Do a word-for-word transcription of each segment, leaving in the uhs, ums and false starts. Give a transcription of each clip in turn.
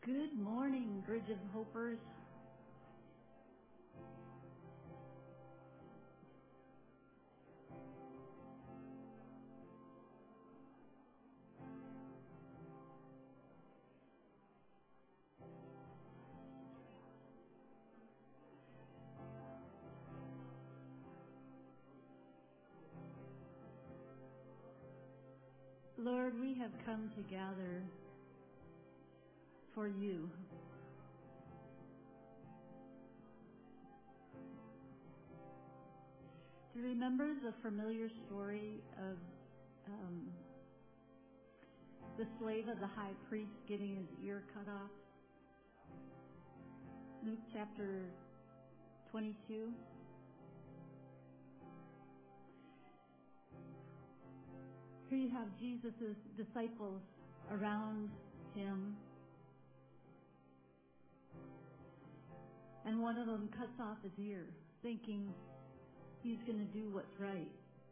Good morning, Bridge of Hopers. Lord, we have come to gather for you. Do you remember the familiar story of um, the slave of the high priest getting his ear cut off? Luke chapter twenty-two. Here you have Jesus' disciples around him, and one of them cuts off his ear, thinking he's going to do what's right.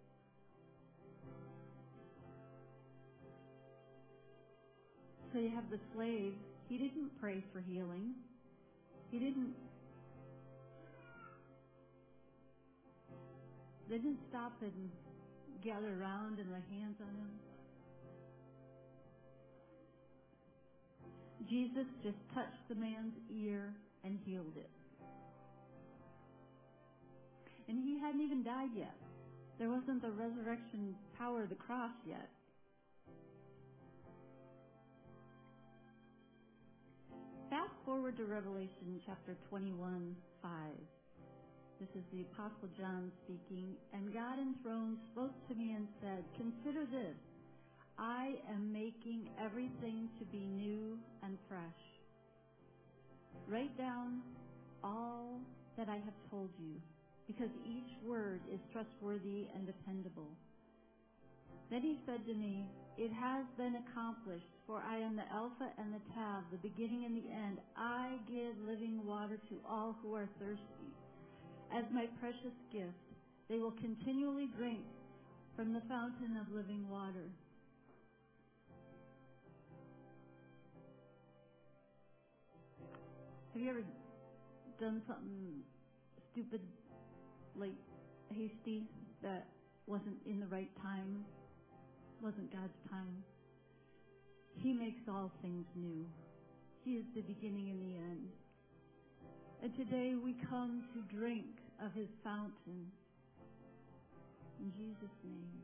So you have the slave. He didn't pray for healing. He didn't. They didn't stop and gather around and lay hands on him. Jesus just touched the man's ear and healed it. And he hadn't even died yet. There wasn't the resurrection power of the cross yet. Fast forward to Revelation chapter twenty-one, five. This is the Apostle John speaking. And God enthroned spoke to me and said, "Consider this. I am making everything to be new and fresh. Write down all that I have told you, because each word is trustworthy and dependable." Then he said to me, "It has been accomplished, for I am the Alpha and the Tav, the beginning and the end. I give living water to all who are thirsty. As my precious gift, they will continually drink from the fountain of living water." Have you ever done something stupid, like hasty, that wasn't in the right time, wasn't God's time? He makes all things new. He is the beginning and the end. And today we come to drink of his fountain. In Jesus' name.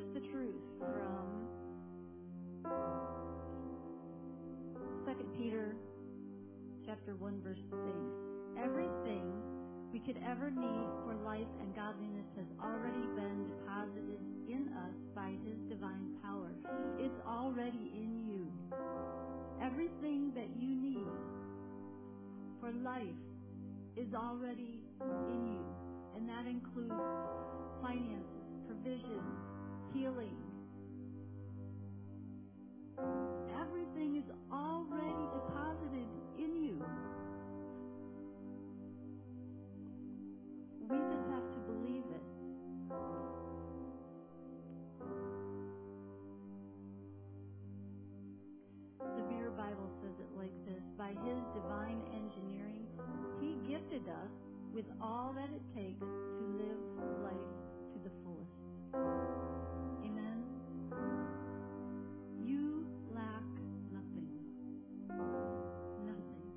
the truth from Second Peter chapter one, verse six. Everything we could ever need for life and godliness has already been deposited in us by His divine power. It's already in you. Everything that you need for life is already in you. And that includes finances, provision, healing. Everything is already deposited in you. We just have to believe it. The Mirror Bible says it like this: by His divine engineering, He gifted us with all that it takes to live life to the fullest. Amen. You lack nothing. Nothing.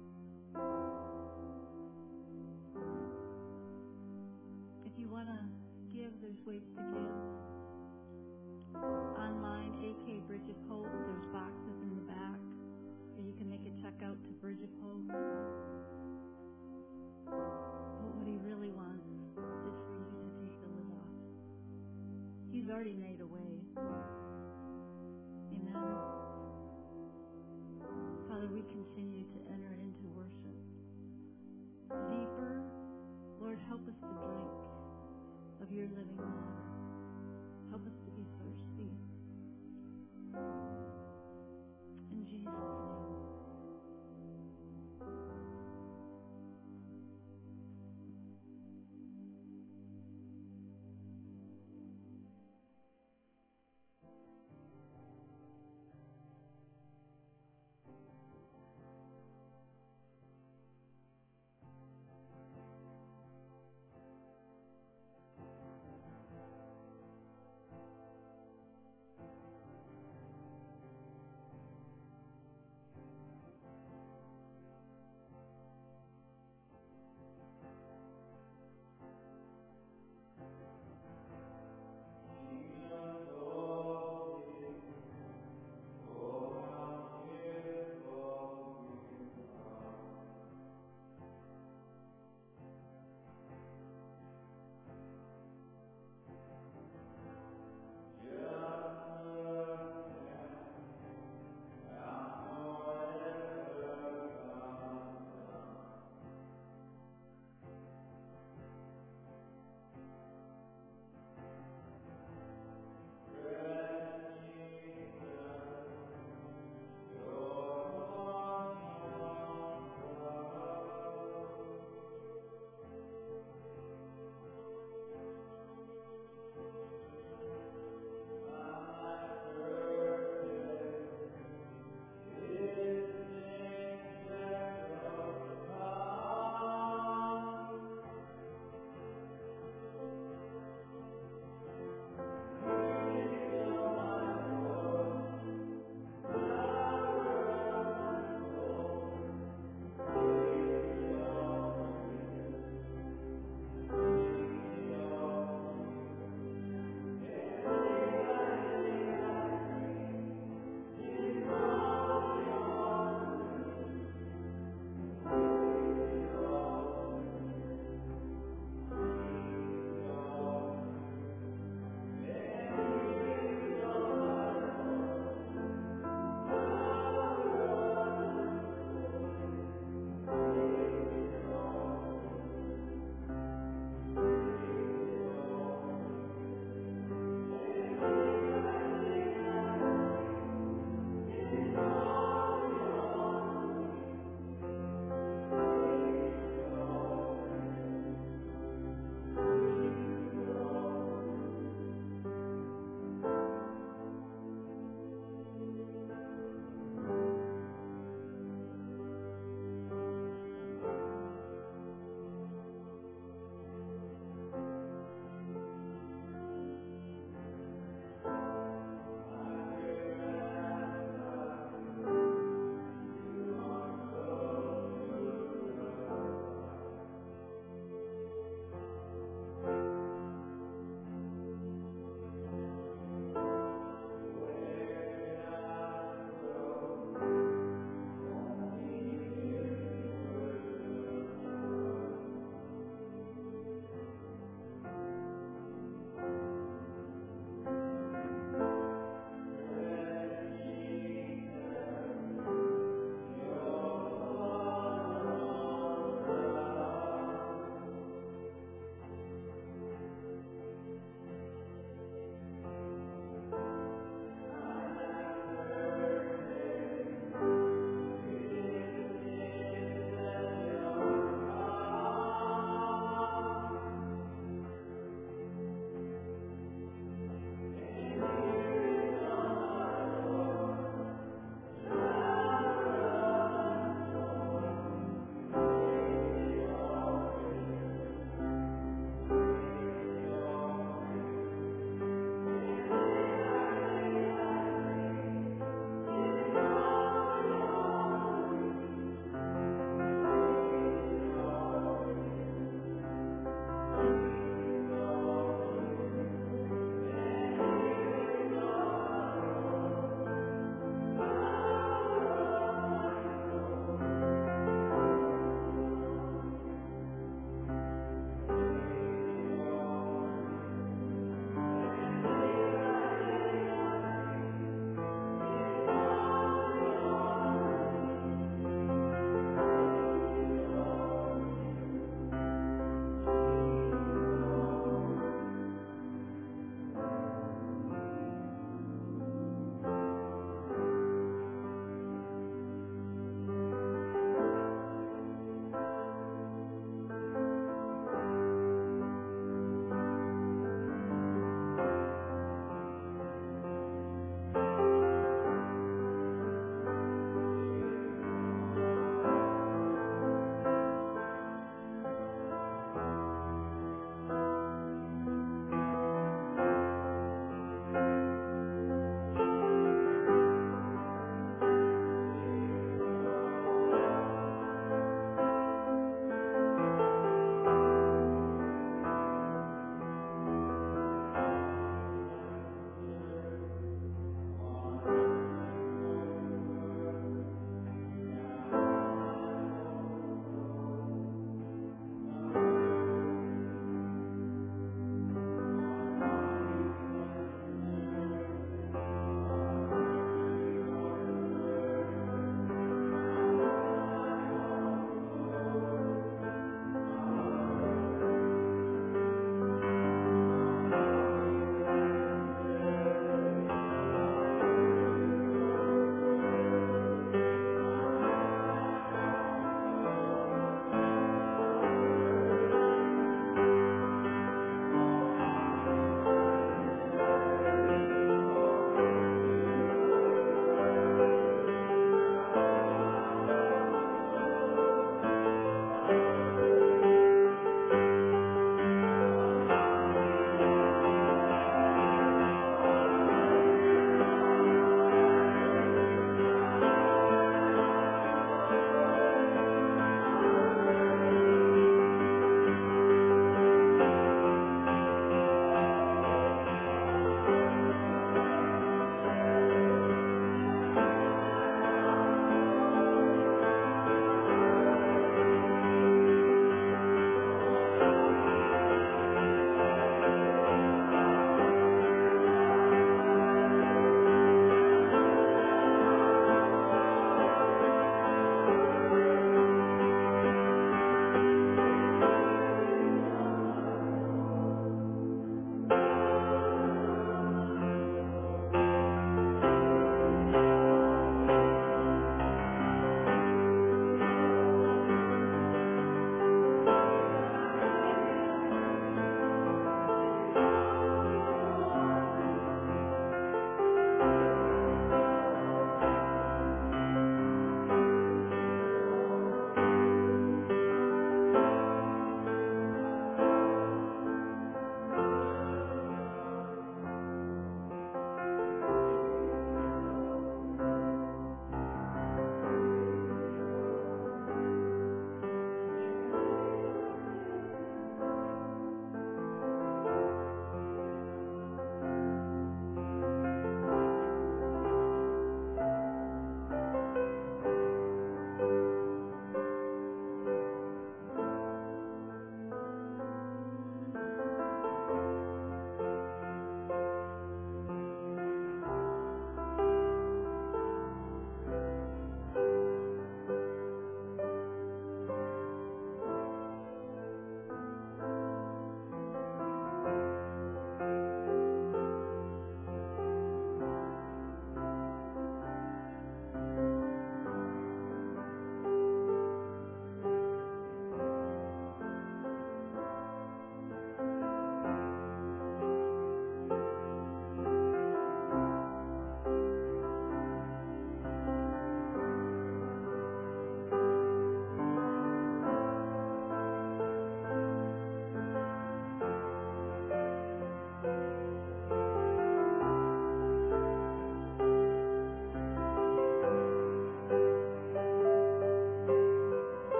If you want to give, there's ways to give. Online, A K Bridge of Hope, there's boxes in the back, or you can make a check out to Bridge of Hope. But what He really wants is for you to take the lid off. He's already made a way. Amen. Father, we continue to enter into worship. Deeper, Lord, help us to drink of your living water. Help us to be thirsty. In Jesus' name.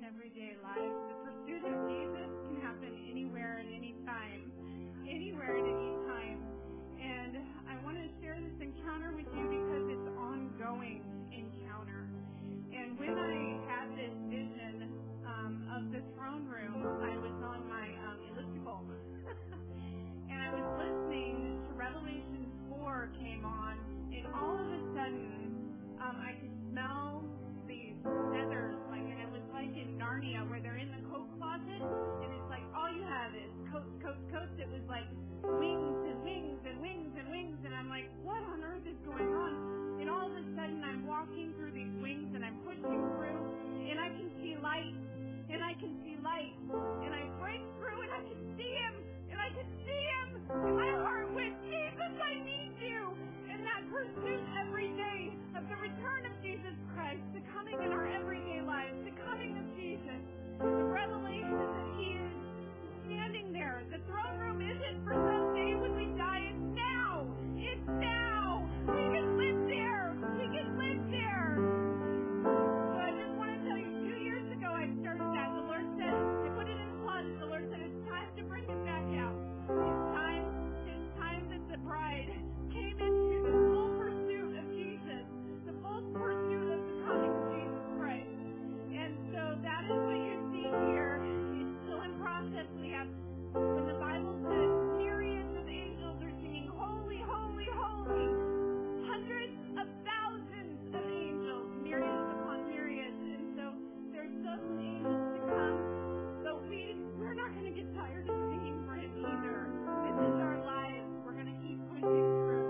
everyday lives. The pursuit of Jesus can happen anywhere at any time, anywhere at any time. And I want to share this encounter with you because it's ongoing encounter. And when I had this vision um, of the throne room, I was on my um, elliptical. And I was listening to Revelation four came on, and all of a sudden, um, I could smell these feathers, like, and it was like in Narnia, where they're in the coat closet, and it's like all you have is coats, coats, coats. It was like wings and wings and wings and wings, and I'm like, what on earth is going on? And all of a sudden, I'm walking through these wings, and I'm pushing through, and I can see light, and I can see light, and I break through, and I can see him, and I can see him, and my heart went, Jesus, I need you. And that pursuit every day of the return of Jesus Christ, the coming in our everyday lives, the coming of Jesus, the revelation that he is standing there. The throne room isn't for someday when we die. It's now. It's now. We can live there. We can live there. So I just want to tell you, two years ago I started that. The Lord said, I put it in the closet. The Lord said, it's time to bring it back out. It's time, it's time that the bride came into the full pursuit of Jesus, the full pursuit of the coming of Jesus Christ. And so that is what you see here. It's still in process. We have, when the Bible says myriads of angels are singing, holy, holy, holy, hundreds of thousands of angels, myriads upon myriads. And so there's still some angels to come, but we, we're not going to get tired of singing for him either. This is our lives. We're going to keep pushing through.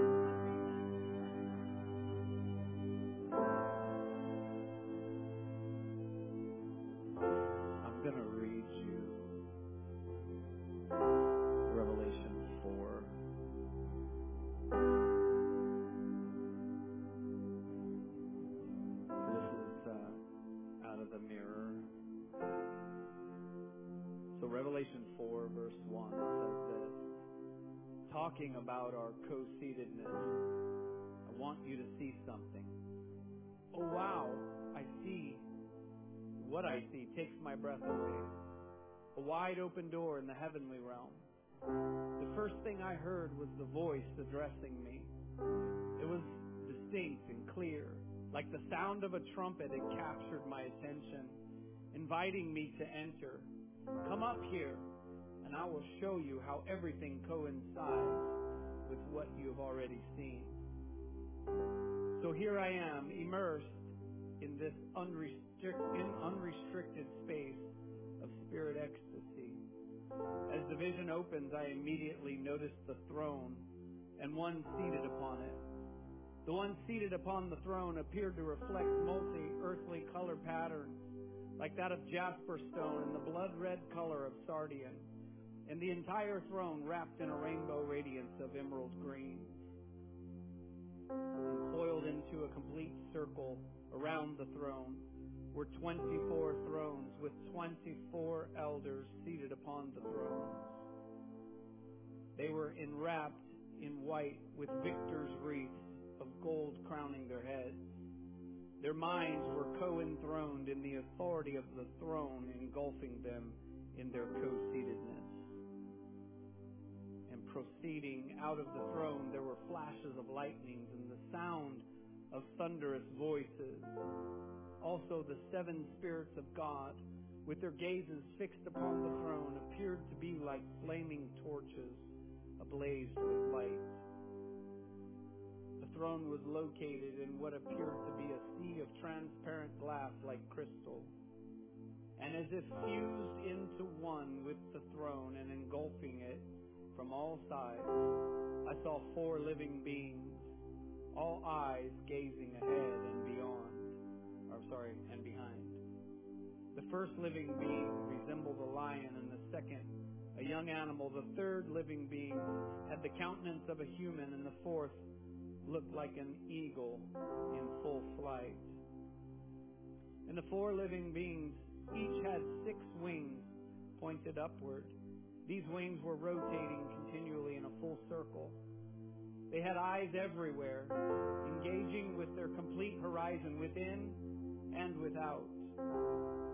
I'm going to read you Revelation four. This is uh, out of the Mirror. So Revelation four verse one says this, talking about our co-seatedness. I want you to see something. Oh wow, I see. What I see takes my breath away. A wide open door in the heavenly realm. The first thing I heard was the voice addressing me. It was distinct and clear, like the sound of a trumpet. It captured my attention, inviting me to enter. Come up here, and I will show you how everything coincides with what you have already seen. So here I am, immersed in this unrestrict, in unrestricted space of spirit ecstasy. As the vision opens, I immediately notice the throne and one seated upon it. The one seated upon the throne appeared to reflect multi-earthly color patterns, like that of jasper stone and the blood-red color of sardian, and the entire throne wrapped in a rainbow radiance of emerald green. And coiled into a complete circle around the throne were twenty-four thrones with twenty-four elders seated upon the thrones. They were enwrapped in white with victor's wreaths of gold crowning their heads. Their minds were co-enthroned in the authority of the throne, engulfing them in their co-seatedness. And proceeding out of the throne, there were flashes of lightnings and the sound of thunderous voices. Also the seven spirits of God, with their gazes fixed upon the throne, appeared to be like flaming torches ablaze with light. The throne was located in what appeared to be a sea of transparent glass like crystal. And as if fused into one with the throne and engulfing it from all sides, I saw four living beings, all eyes gazing ahead and beyond, or sorry, and behind. The first living being resembled a lion, and the second, a young animal. The third living being had the countenance of a human, and the fourth looked like an eagle in full flight. And the four living beings each had six wings pointed upward. These wings were rotating continually in a full circle. They had eyes everywhere, engaging with their complete horizon within and without.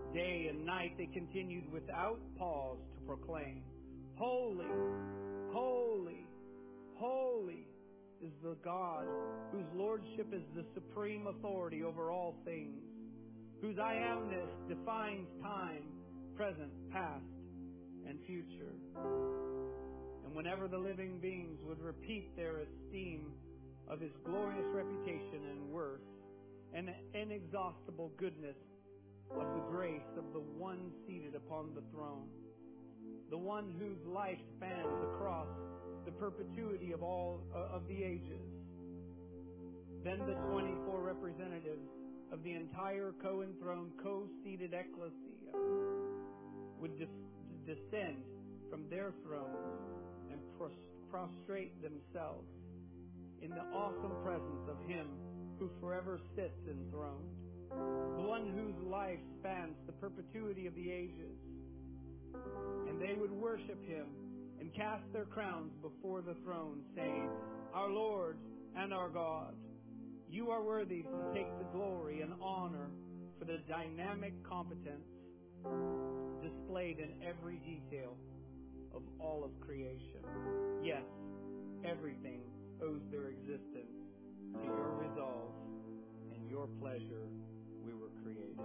Day and night they continued without pause to proclaim, Holy, holy, holy is the God whose lordship is the supreme authority over all things, whose I amness defines time, present, past, and future. And whenever the living beings would repeat their esteem of His glorious reputation and worth and inexhaustible goodness of the grace of the one seated upon the throne, the one whose life spans across the perpetuity of all uh, of the ages, then the twenty-four representatives of the entire co-enthroned, co-seated ecclesia would dis- descend from their thrones and pros- prostrate themselves in the awesome presence of Him who forever sits enthroned, the one whose life spans the perpetuity of the ages. And they would worship Him and cast their crowns before the throne, saying, Our Lord and our God, You are worthy to take the glory and honor for the dynamic competence displayed in every detail of all of creation. Yes, everything owes their existence to Your resolve and Your pleasure we were created.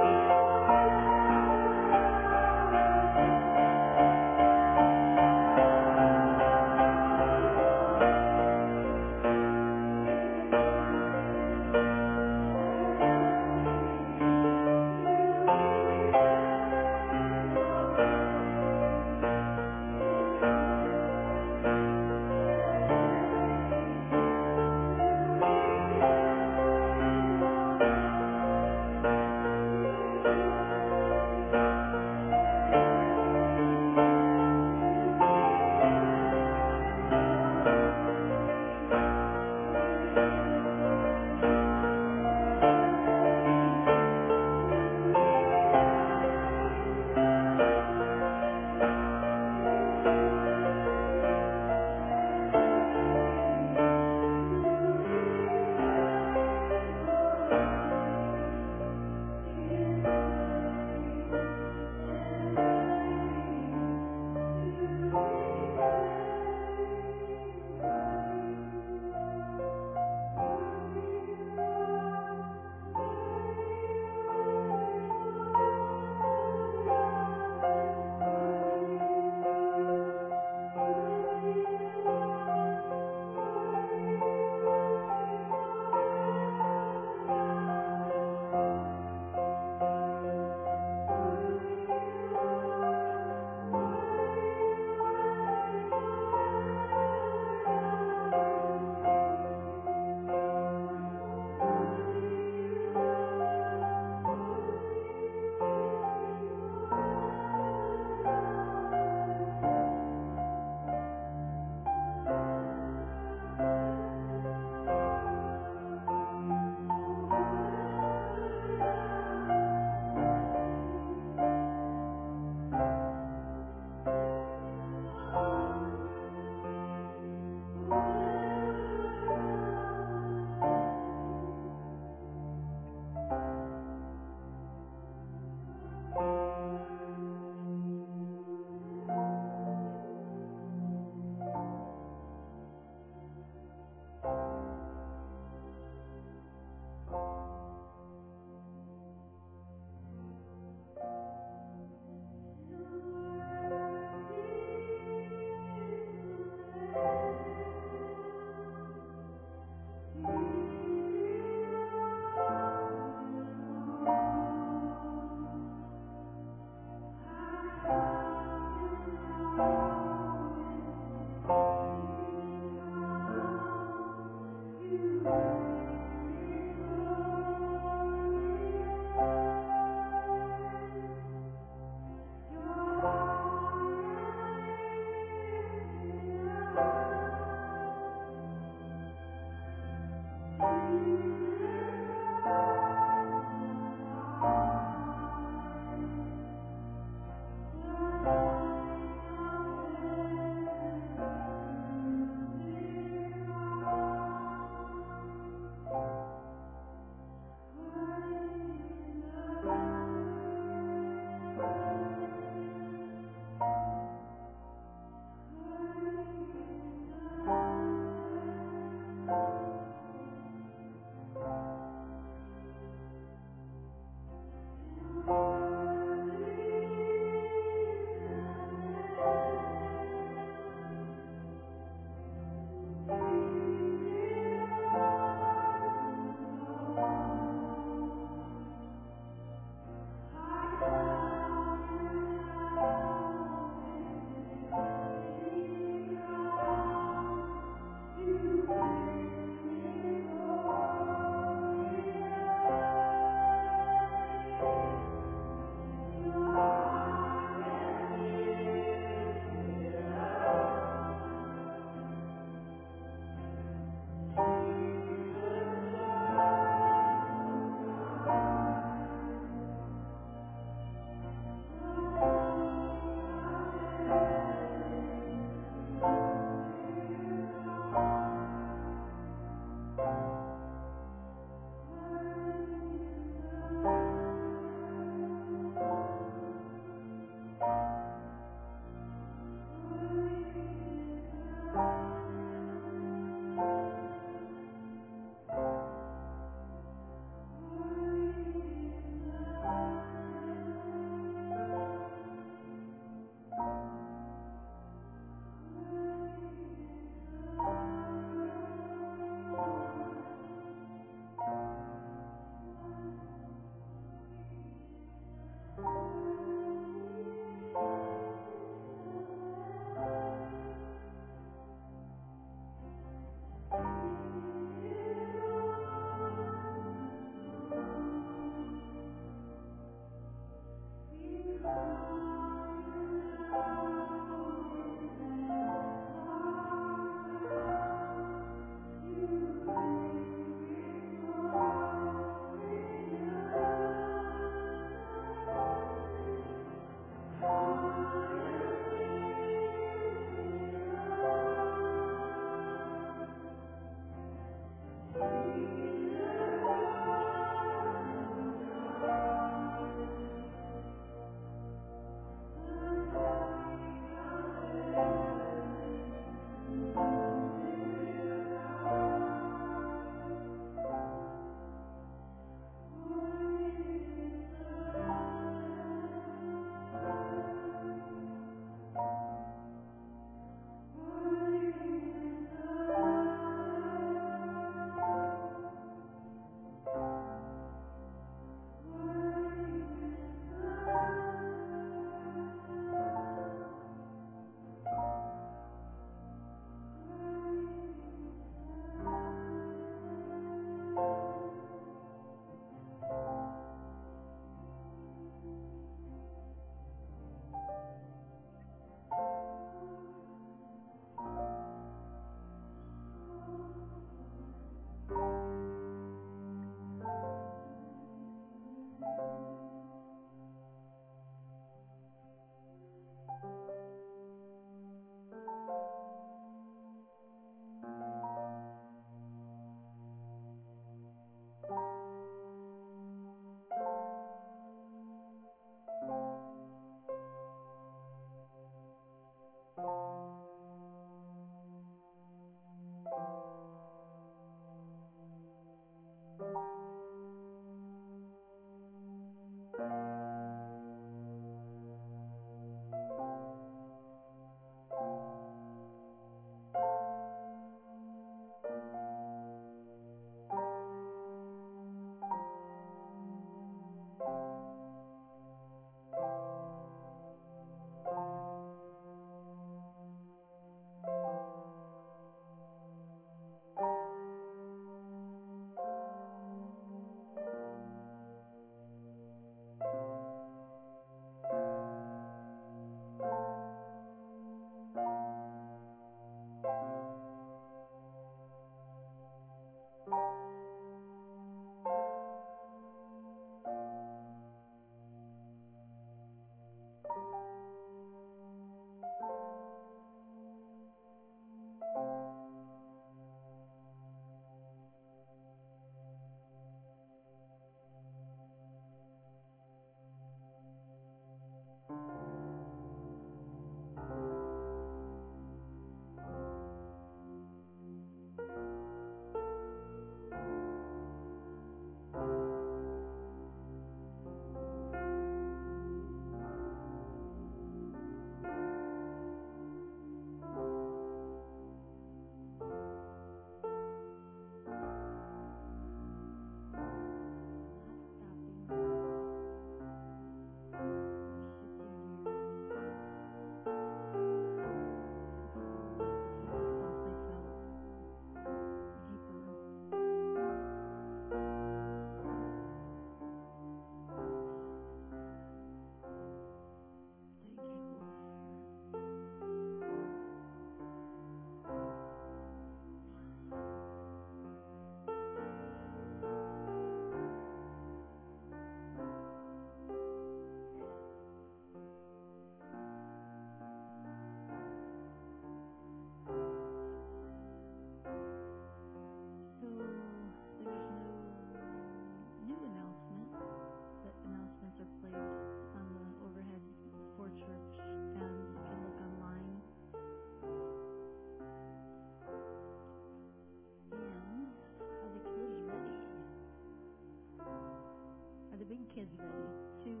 kids ready, too.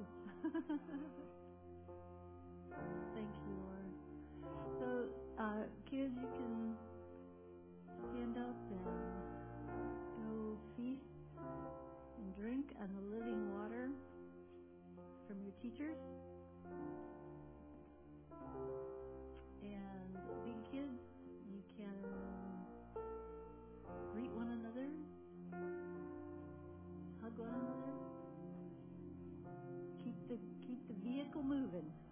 Thank you, Lord. So, uh, kids, you can stand up and go feast and drink on the living water from your teachers. And big kids, you can greet one another, hug one another. Keep the keep the vehicle moving.